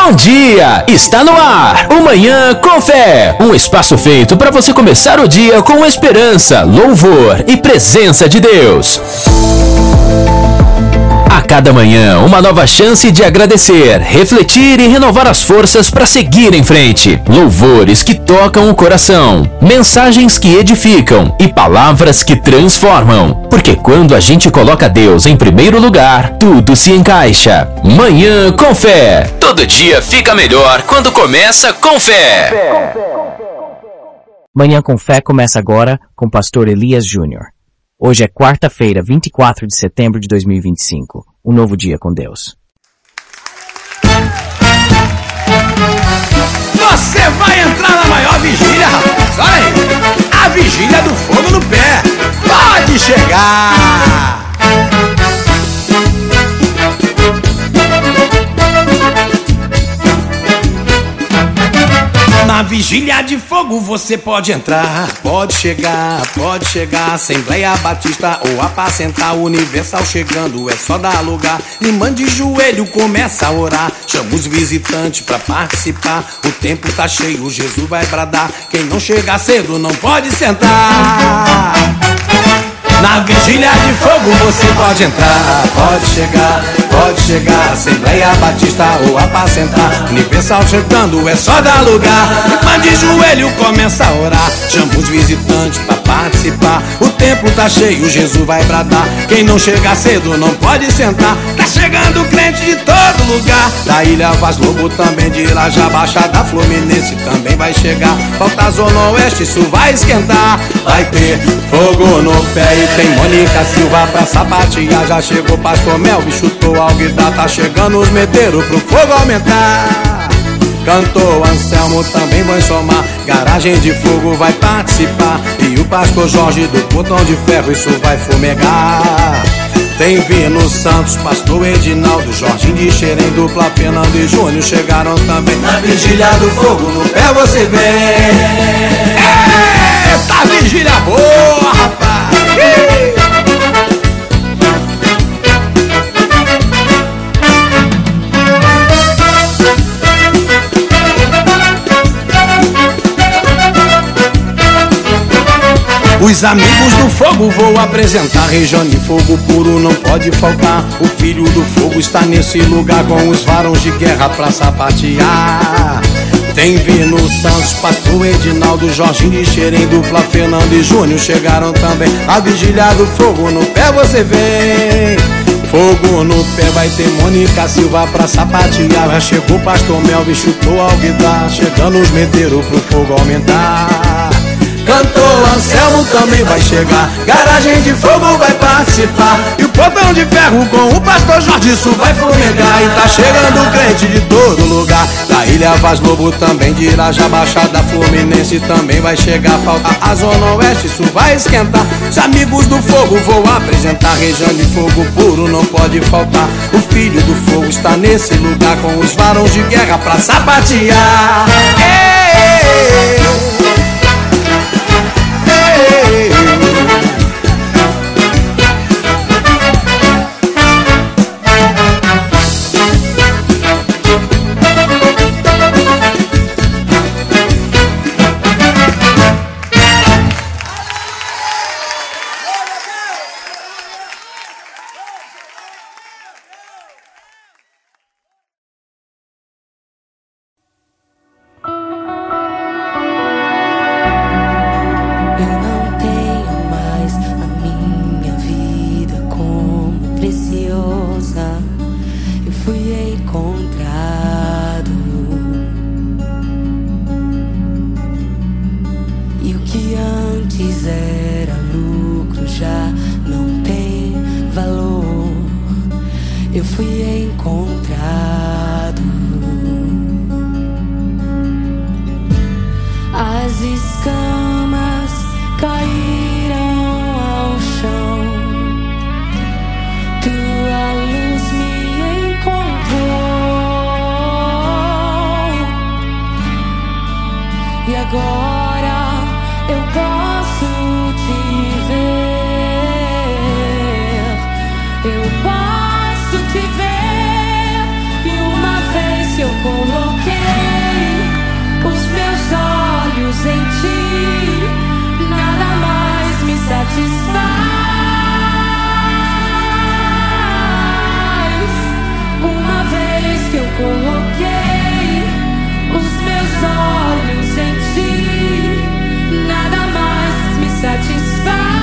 Bom dia! Está no ar o Manhã com Fé, um espaço feito para você começar o dia com esperança, louvor e presença de Deus. A cada manhã, uma nova chance de agradecer, refletir e renovar as forças para seguir em frente. Louvores que tocam o coração, mensagens que edificam e palavras que transformam. Porque quando a gente coloca Deus em primeiro lugar, tudo se encaixa. Manhã com Fé. Todo dia fica melhor quando começa com fé. Manhã com Fé começa agora com o pastor Elias Júnior. Hoje é quarta-feira, 24 de setembro de 2025. Um novo dia com Deus. Você vai entrar na maior vigília, rapaz. Olha aí. A vigília do fogo no pé. Pode chegar. Na vigília de fogo você pode entrar, pode chegar, Assembleia Batista ou apacentar, Universal chegando, é só dar lugar. E mande joelho, começa a orar, chama os visitantes pra participar. O tempo tá cheio, Jesus vai bradar, quem não chegar cedo não pode sentar. Na vigília de fogo você pode entrar, pode chegar, Assembleia Batista ou apacentar, Universal chegando, é só dar lugar. Mande joelho, começa a orar, chama os visitantes pra participar. O tempo tá cheio, Jesus vai bradar, quem não chegar cedo não pode sentar. Tá chegando crente de todo lugar, da Ilha Vaz Lobo, também de Irajá, Baixada Fluminense também vai chegar. Falta a Zona Oeste, isso vai esquentar. Vai ter fogo no pé e tem Mônica Silva pra sapatear. Já chegou Pastor Melvin, chutou Alguidar. Tá chegando os meteiros pro fogo aumentar. Cantor Anselmo também vai somar, Garagem de Fogo vai participar. E o Pastor Jorge do Portão de Ferro, isso vai fumegar. Tem Vino Santos, Pastor Edinaldo, Jorginho de Xerém, dupla Fernando e Júnior chegaram também. Na vigília do fogo no pé você vem. Eita, vigília boa, rapaz! Os amigos do fogo vou apresentar, região de fogo puro não pode faltar. O filho do fogo está nesse lugar com os varões de guerra pra sapatear. Tem Vino Santos, Pastor Edinaldo, Jorginho de Xerém, dupla Fernando e Júnior chegaram também. A vigília do fogo no pé você vem. Fogo no pé vai ter Mônica Silva pra sapatear. Já chegou Pastor Melvin, chutou Alguidar. Chegando os meteiros pro fogo aumentar. Cantor Anselmo também vai chegar, Garagem de Fogo vai participar. E o Portão de Ferro com o Pastor Jorge, isso vai fumegar. E tá chegando crente de todo lugar, da Ilha Vaz Lobo, também de Irajá, Baixada Fluminense também vai chegar. Falta a Zona Oeste, isso vai esquentar. Os amigos do fogo vou apresentar, região de fogo puro não pode faltar. O filho do fogo está nesse lugar com os varões de guerra pra sapatear. E agora eu posso te ver, eu posso te ver. coloquei os meus olhos em ti, nada mais me satisfaz.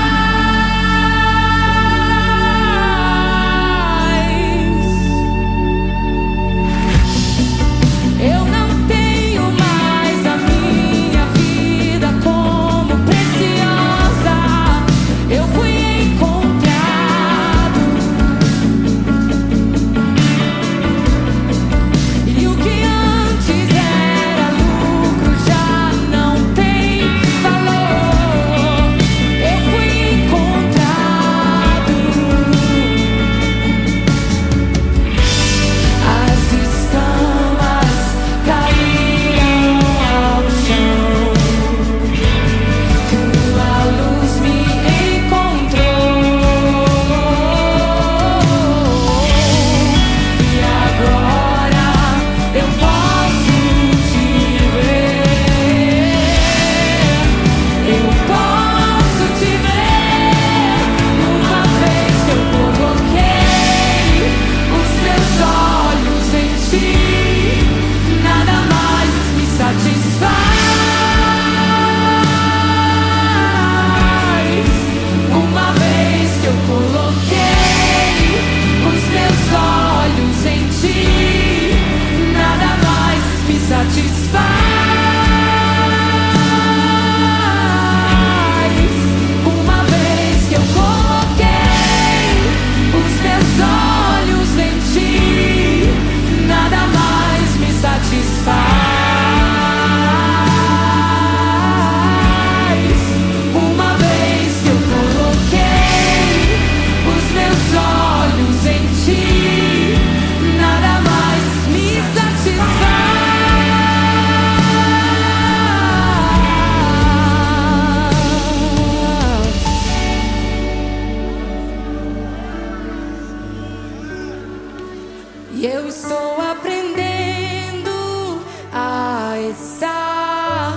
Eu não tenho mais a minha vida como preciosa. Eu fui encontrado, e o que antes era lucro já não tem valor. Eu fui encontrado. As escamas caíram ao chão, tua luz me encontrou, e agora eu posso te ver. Eu posso te ver. Uma vez que eu coloquei os meus olhos em ti, nada mais me satisfaz. Uma vez que eu coloquei os meus olhos em ti, nada mais me satisfaz. Uma vez que eu coloquei os meus olhos em ti, nada mais me satisfaz. Uma vez que eu coloquei os meus olhos em ti, nada mais me satisfaz. E eu estou aprendendo a estar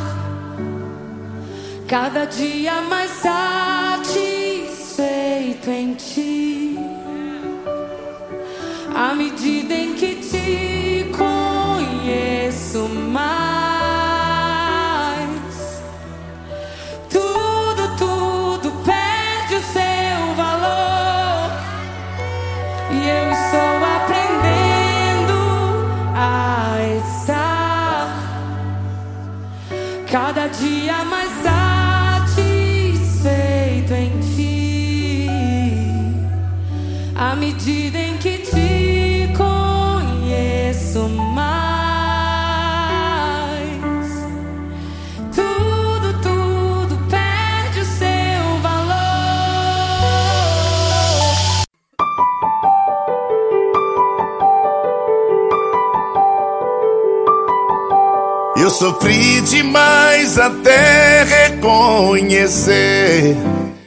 cada dia mais satisfeito em ti, à medida em que te conheço mais. Tudo perde o seu valor, e eu estou aprendendo a estar cada dia mais satisfeito em ti, à medida em que te conheço mais. Tudo perde o seu valor. Eu sofri demais até reconhecer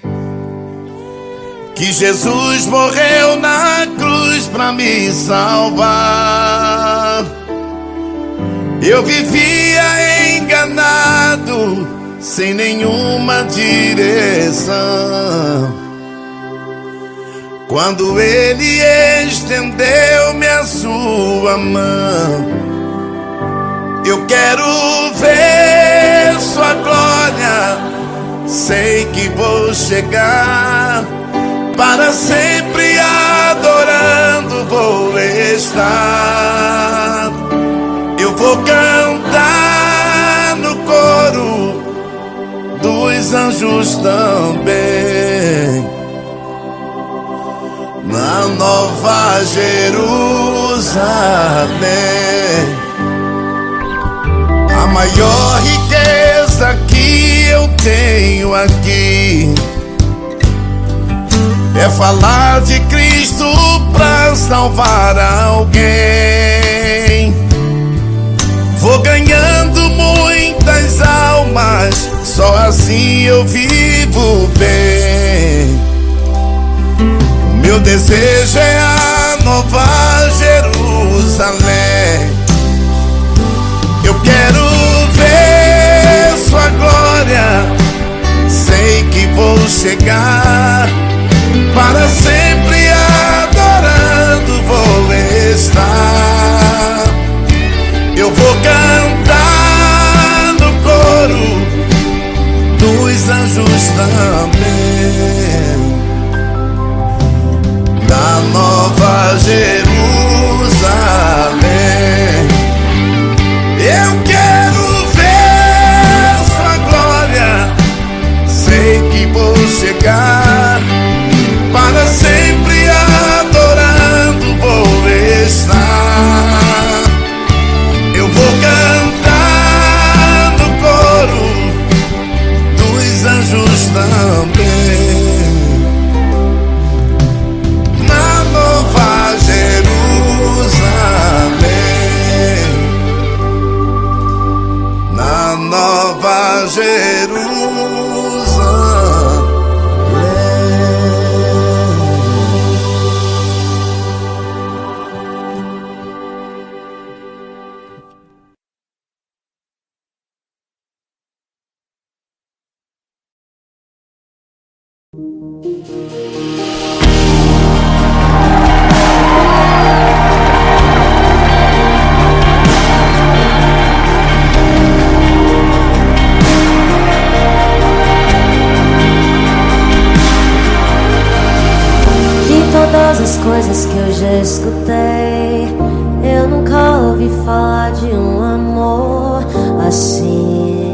que Jesus morreu na cruz pra me salvar. Eu vivia enganado, sem nenhuma direção, quando Ele estendeu-me a sua mão. Eu quero ver sua glória, sei que vou chegar, para sempre adorando vou estar. Eu vou cantar no coro dos anjos também, na Nova Jerusalém. A maior riqueza que eu tenho aqui é falar de Cristo pra salvar alguém. Vou ganhando muitas almas, só assim eu vivo bem. O meu desejo é a Nova Jerusalém. Eu quero ver sua glória, sei que vou chegar, para sempre adorando vou estar. Todas as coisas que eu já escutei, eu nunca ouvi falar de um amor assim.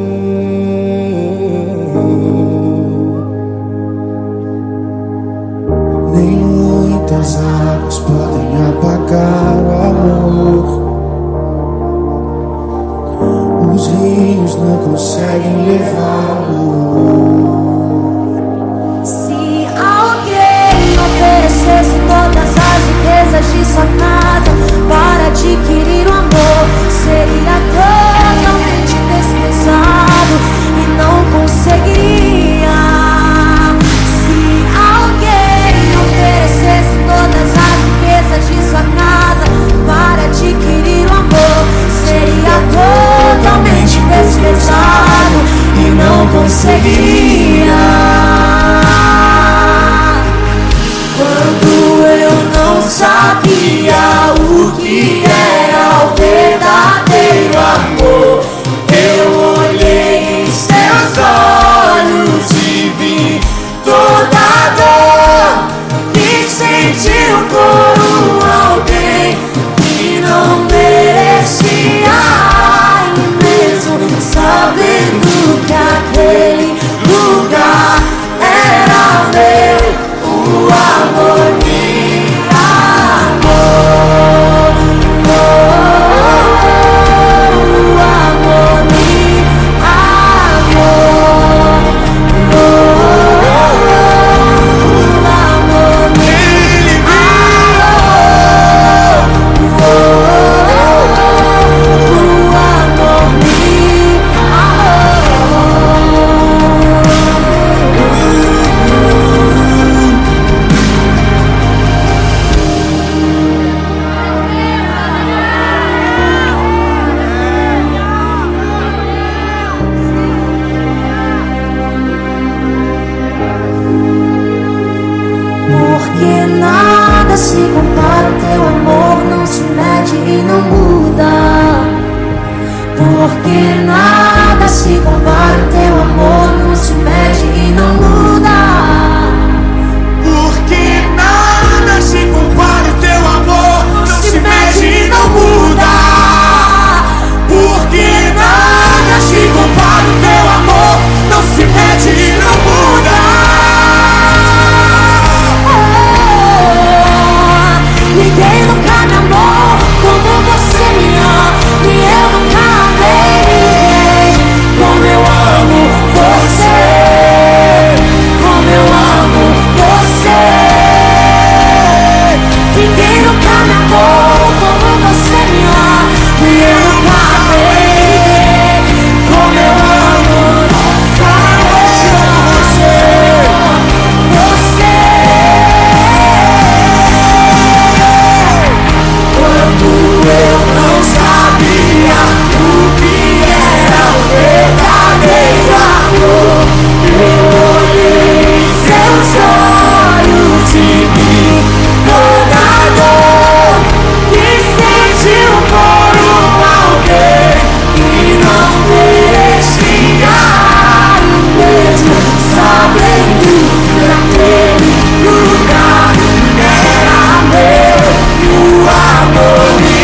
Nem muitas águas podem apagar o amor. Os rios não conseguem levá-lo. Oferecesse todas as riquezas de sua casa para adquirir o amor, seria totalmente desprezado e não conseguiria. Se alguém oferecesse todas as riquezas de sua casa para adquirir o amor, seria totalmente desprezado e não conseguiria. Quando eu não sabia o que era o verdadeiro amor, eu olhei em seus olhos e vi toda a dor que sentiu por alguém que não merecia. E mesmo sabendo que aquele lugar era meu, o amor me amou, o amor me amou, o amor me porque nada se compara ao teu amor, não se mede e não muda. Porque nada se compara ao teu amor, não se mede e não muda. Porque nada se compara ao teu amor, não se mede e não muda. Porque nada se compara ao teu amor, não se mede e não muda. Ninguém nunca me amou como você me ama, e eu nunca amei ninguém como eu amo você, como eu amo você. Ninguém nunca me amou como você me ama, e eu nunca amei ninguém como eu amo você. Quando eu não sabia o que era o verdadeiro amor, eu olhei em seus olhos e vi toda a dor que sentiu por alguém que não merecia. Mesmo sabendo que aquele lugar era meu, o amor me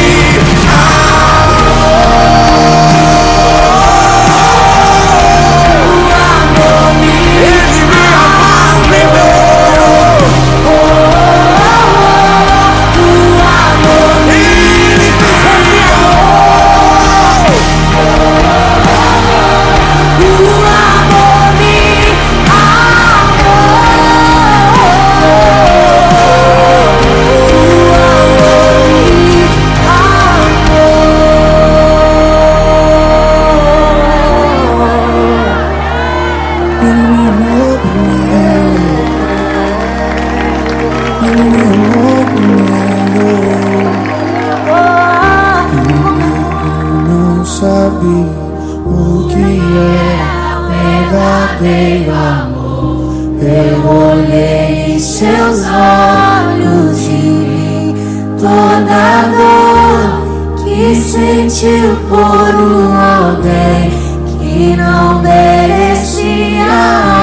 verdadeiro amor, Eu olhei em seus olhos e vi toda a dor que sentiu por alguém que não merecia.